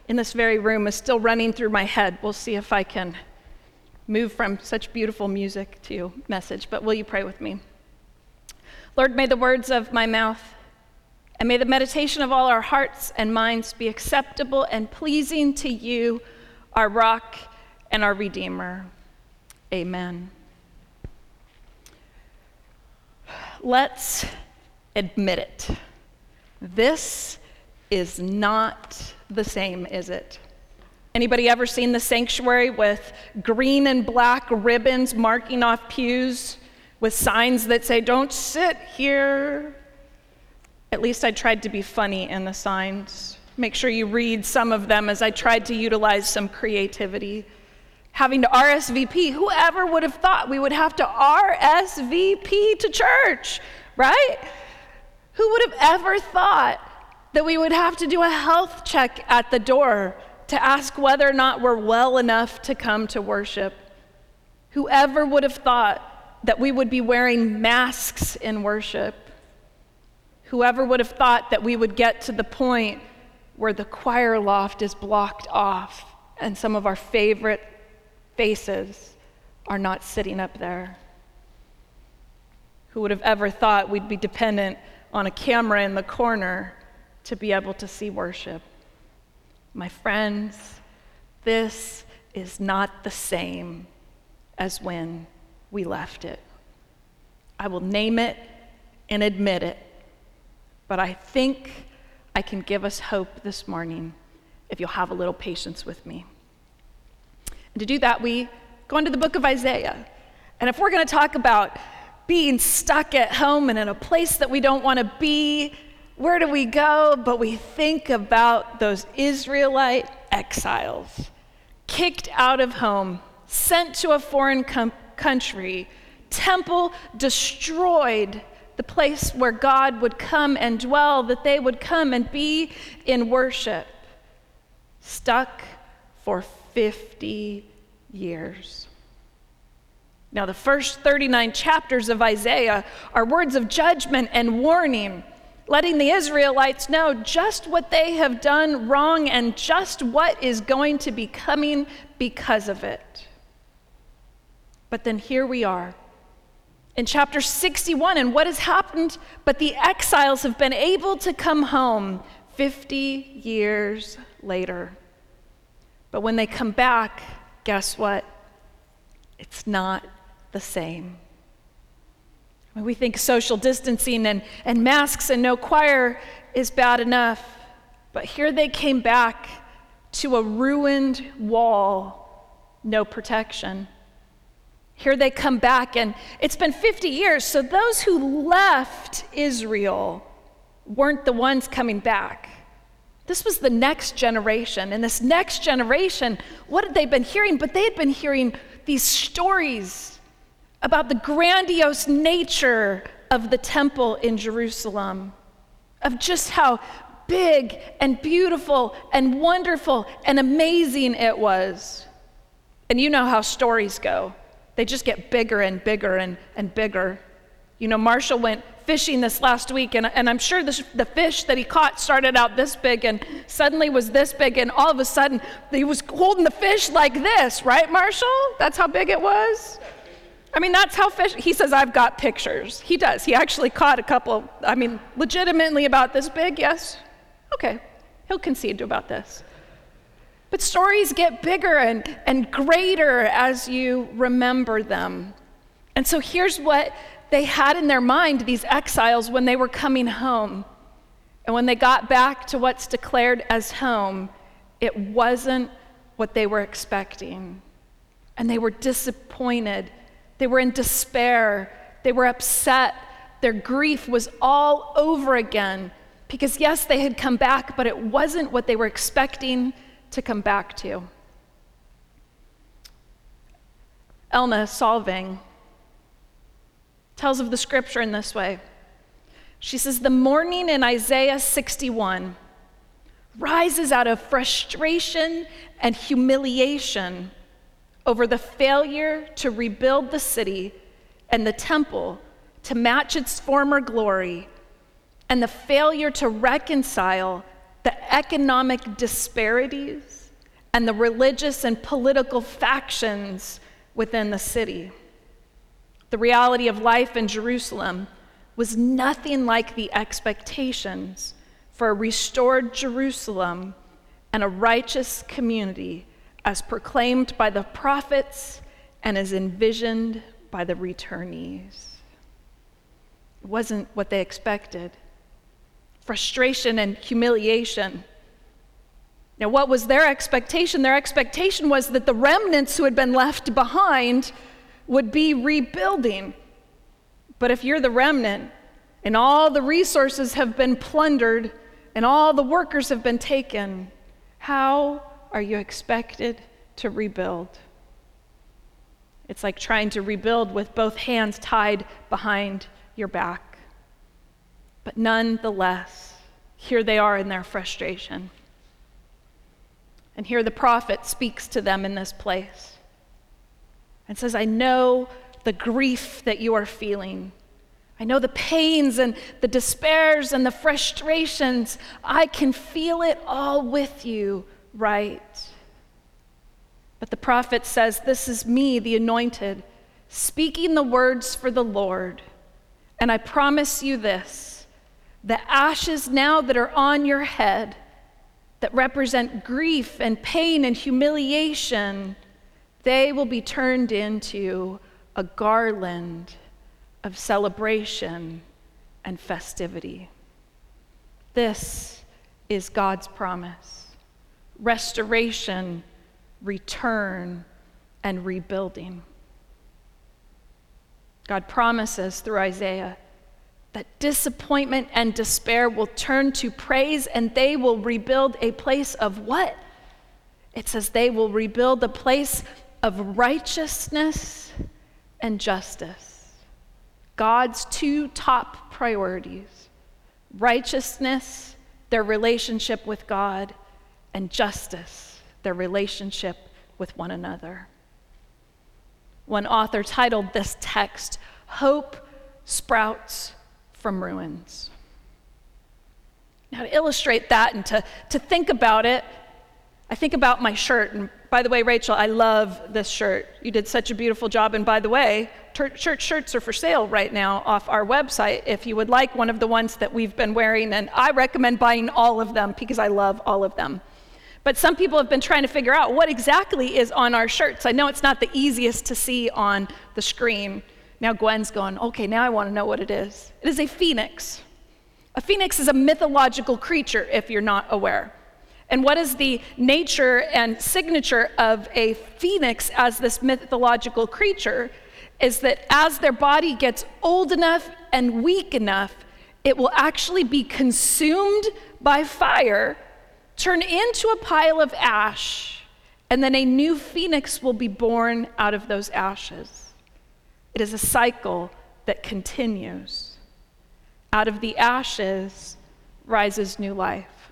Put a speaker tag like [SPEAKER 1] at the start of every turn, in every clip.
[SPEAKER 1] in this very room is still running through my head. We'll see if I can move from such beautiful music to message, but will you pray with me? Lord, may the words of my mouth and may the meditation of all our hearts and minds be acceptable and pleasing to you, our rock and our Redeemer. Amen. Let's admit it. This is not the same, is it? Anybody ever seen the sanctuary with green and black ribbons marking off pews with signs that say, "Don't sit here"? At least I tried to be funny in the signs. Make sure you read some of them as I tried to utilize some creativity. Having to RSVP, whoever would have thought we would have to RSVP to church, right? Who would have ever thought that we would have to do a health check at the door to ask whether or not we're well enough to come to worship? Whoever would have thought that we would be wearing masks in worship? Whoever would have thought that we would get to the point where the choir loft is blocked off and some of our favorite faces are not sitting up there? Who would have ever thought we'd be dependent on a camera in the corner to be able to see worship? My friends, this is not the same as when we left it. I will name it and admit it, but I think I can give us hope this morning if you'll have a little patience with me. And to do that, we go into the book of Isaiah. And if we're going to talk about being stuck at home and in a place that we don't want to be, where do we go? But we think about those Israelite exiles, kicked out of home, sent to a foreign country, temple destroyed, the place where God would come and dwell, that they would come and be in worship, stuck for 50 years. Now, the first 39 chapters of Isaiah are words of judgment and warning, letting the Israelites know just what they have done wrong and just what is going to be coming because of it. But then here we are in chapter 61, and what has happened? But the exiles have been able to come home 50 years later. But when they come back, guess what? It's not the same. When we think social distancing and masks and no choir is bad enough, but here they came back to a ruined wall, no protection. Here they come back, and it's been 50 years, so those who left Israel weren't the ones coming back. This was the next generation, and this next generation, what had they been hearing? But they had been hearing these stories about the grandiose nature of the temple in Jerusalem, of just how big and beautiful and wonderful and amazing it was. And you know how stories go. They just get bigger and bigger and bigger. You know, Marshall went fishing this last week, and I'm sure the fish that he caught started out this big and suddenly was this big, and all of a sudden he was holding the fish like this, right, Marshall? That's how big it was? I mean, that's how fish, he says, I've got pictures. He does. He actually caught a couple, legitimately about this big, yes? Okay, he'll concede to about this. But stories get bigger and greater as you remember them. And so here's what they had in their mind, these exiles, when they were coming home. And when they got back to what's declared as home, it wasn't what they were expecting. And they were disappointed. They were in despair. They were upset. Their grief was all over again. Because yes, they had come back, but it wasn't what they were expecting to come back to. Elna Solving tells of the scripture in this way. She says, the mourning in Isaiah 61 rises out of frustration and humiliation over the failure to rebuild the city and the temple to match its former glory, and the failure to reconcile the economic disparities, and the religious and political factions within the city. The reality of life in Jerusalem was nothing like the expectations for a restored Jerusalem and a righteous community as proclaimed by the prophets and as envisioned by the returnees. It wasn't what they expected. Frustration and humiliation. Now, what was their expectation? Their expectation was that the remnants who had been left behind would be rebuilding. But if you're the remnant and all the resources have been plundered and all the workers have been taken, how are you expected to rebuild? It's like trying to rebuild with both hands tied behind your back. But nonetheless, here they are in their frustration. And here the prophet speaks to them in this place and says, I know the grief that you are feeling. I know the pains and the despairs and the frustrations. I can feel it all with you, right? But the prophet says, this is me, the anointed, speaking the words for the Lord. And I promise you this, the ashes now that are on your head, that represent grief and pain and humiliation, they will be turned into a garland of celebration and festivity. This is God's promise. Restoration, return, and rebuilding. God promises through Isaiah that disappointment and despair will turn to praise, and they will rebuild a place of what? It says they will rebuild a place of righteousness and justice. God's two top priorities: righteousness, their relationship with God, and justice, their relationship with one another. One author titled this text, Hope Sprouts from Ruins. Now, to illustrate that and to think about it, I think about my shirt. And by the way, Rachel, I love this shirt. You did such a beautiful job. And by the way, church shirts are for sale right now off our website if you would like one of the ones that we've been wearing. And I recommend buying all of them because I love all of them. But some people have been trying to figure out what exactly is on our shirts. I know it's not the easiest to see on the screen. Now Gwen's going, okay, now I want to know what it is. It is a phoenix. A phoenix is a mythological creature, if you're not aware. And what is the nature and signature of a phoenix as this mythological creature is that as their body gets old enough and weak enough, it will actually be consumed by fire, turn into a pile of ash, and then a new phoenix will be born out of those ashes. It is a cycle that continues. Out of the ashes rises new life.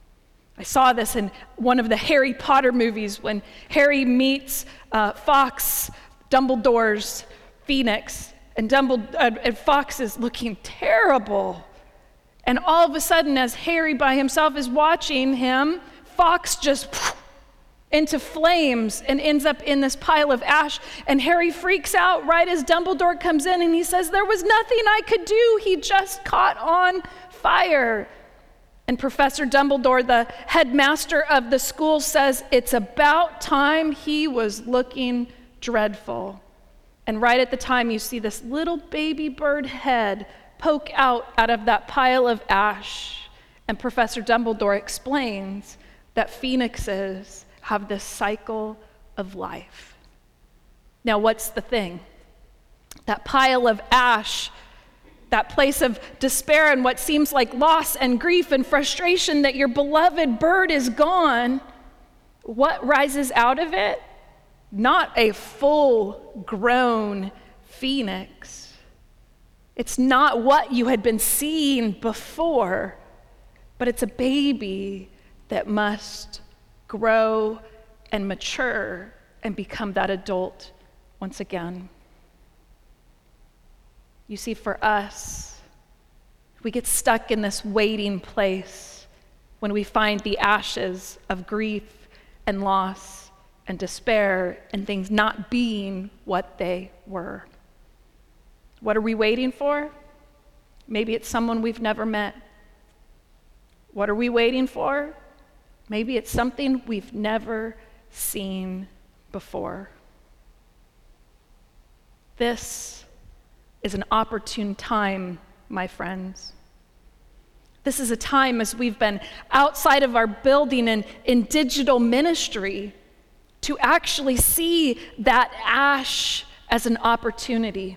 [SPEAKER 1] I saw this in one of the Harry Potter movies when Harry meets Fawkes, Dumbledore's phoenix, and Fawkes is looking terrible. And all of a sudden, as Harry by himself is watching him, Fawkes just into flames and ends up in this pile of ash. And Harry freaks out right as Dumbledore comes in and he says, there was nothing I could do. He just caught on fire. And Professor Dumbledore, the headmaster of the school, says it's about time. He was looking dreadful. And right at the time, you see this little baby bird head poke out of that pile of ash. And Professor Dumbledore explains that phoenixes have this cycle of life. Now, what's the thing? That pile of ash, that place of despair and what seems like loss and grief and frustration that your beloved bird is gone, what rises out of it? Not a full-grown phoenix. It's not what you had been seeing before, but it's a baby that must grow and mature and become that adult once again. You see, for us, we get stuck in this waiting place when we find the ashes of grief and loss and despair and things not being what they were. What are we waiting for? Maybe it's someone we've never met. What are we waiting for? Maybe it's something we've never seen before. This is an opportune time, my friends. This is a time as we've been outside of our building and in digital ministry to actually see that ash as an opportunity.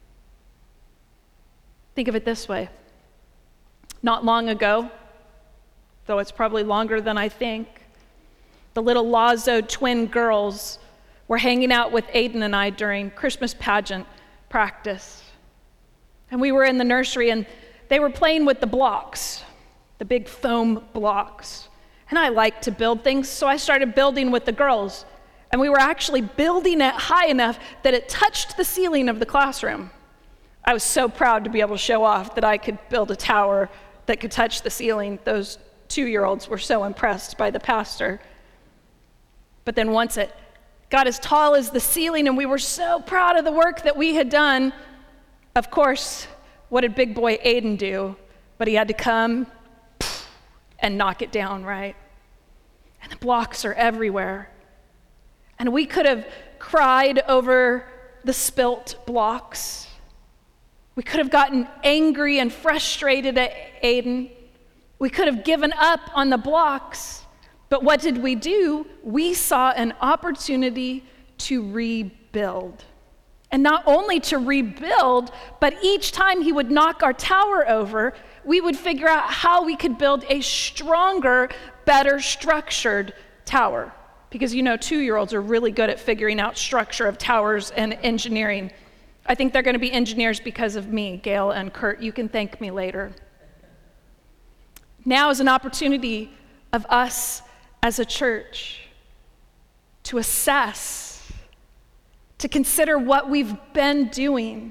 [SPEAKER 1] Think of it this way. Not long ago, though it's probably longer than I think, the little Lazo twin girls were hanging out with Aiden and I during Christmas pageant practice. And we were in the nursery and they were playing with the blocks, the big foam blocks. And I like to build things, so I started building with the girls. And we were actually building it high enough that it touched the ceiling of the classroom. I was so proud to be able to show off that I could build a tower that could touch the ceiling. Those 2-year-olds were so impressed by the pastor. But then once it got as tall as the ceiling and we were so proud of the work that we had done, of course, what did big boy Aiden do? But he had to come and knock it down, right? And the blocks are everywhere. And we could have cried over the spilt blocks. We could have gotten angry and frustrated at Aiden. We could have given up on the blocks. But what did we do? We saw an opportunity to rebuild. And not only to rebuild, but each time he would knock our tower over, we would figure out how we could build a stronger, better structured tower. Because 2-year-olds are really good at figuring out structure of towers and engineering. I think they're going to be engineers because of me, Gail and Kurt. You can thank me later. Now is an opportunity of us as a church to assess, to consider what we've been doing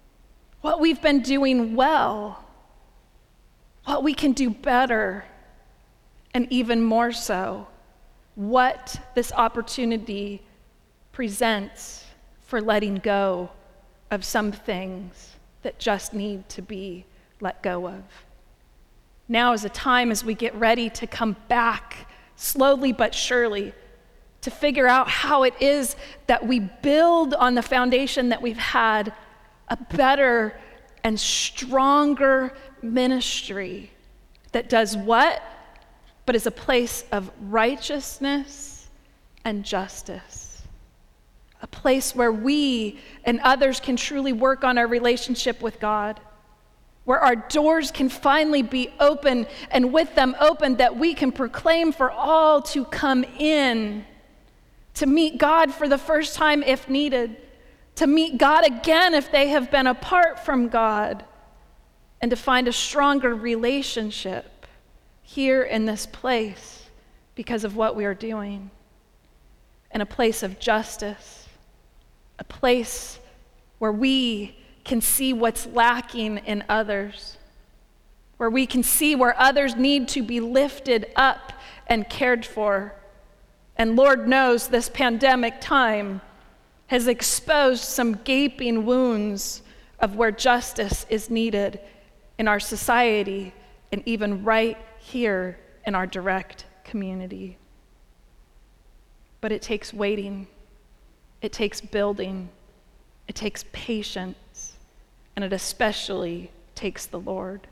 [SPEAKER 1] well, what we can do better, and even more so, what this opportunity presents for letting go of some things that just need to be let go of. Now is a time as we get ready to come back slowly but surely to figure out how it is that we build on the foundation that we've had a better and stronger ministry that does what? But is a place of righteousness and justice. A place where we and others can truly work on our relationship with God, where our doors can finally be open, and with them open, that we can proclaim for all to come in, to meet God for the first time if needed, to meet God again if they have been apart from God, and to find a stronger relationship here in this place because of what we are doing, and a place of justice, a place where we can see what's lacking in others, where we can see where others need to be lifted up and cared for. And Lord knows this pandemic time has exposed some gaping wounds of where justice is needed in our society and even right here in our direct community. But it takes waiting, it takes building, it takes patience, and it especially takes the Lord.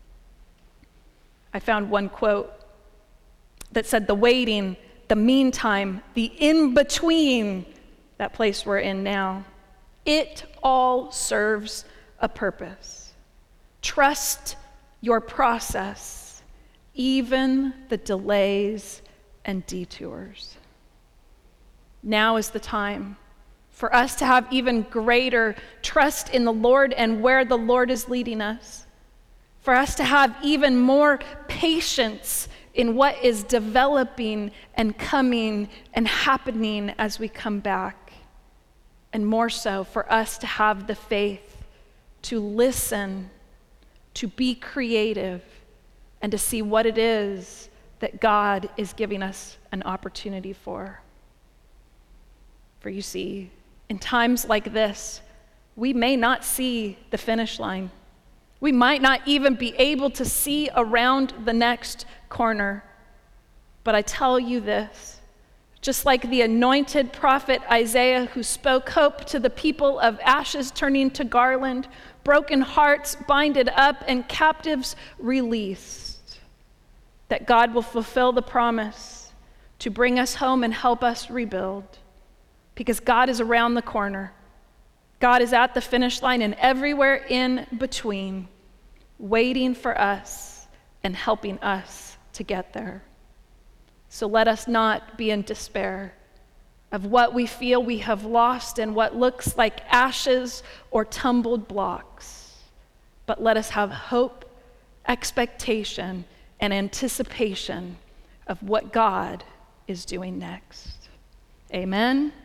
[SPEAKER 1] I found one quote that said, the waiting, the meantime, the in-between, that place we're in now, it all serves a purpose. Trust your process, even the delays and detours. Now is the time for us to have even greater trust in the Lord and where the Lord is leading us, for us to have even more patience in what is developing and coming and happening as we come back, and more so for us to have the faith to listen, to be creative, and to see what it is that God is giving us an opportunity for. For you see, in times like this, we may not see the finish line. We might not even be able to see around the next corner. But I tell you this, just like the anointed prophet Isaiah, who spoke hope to the people of ashes turning to garland, broken hearts binded up, and captives released, that God will fulfill the promise to bring us home and help us rebuild. Because God is around the corner. God is at the finish line and everywhere in between, waiting for us and helping us to get there. So let us not be in despair of what we feel we have lost and what looks like ashes or tumbled blocks. But let us have hope, expectation, and anticipation of what God is doing next. Amen.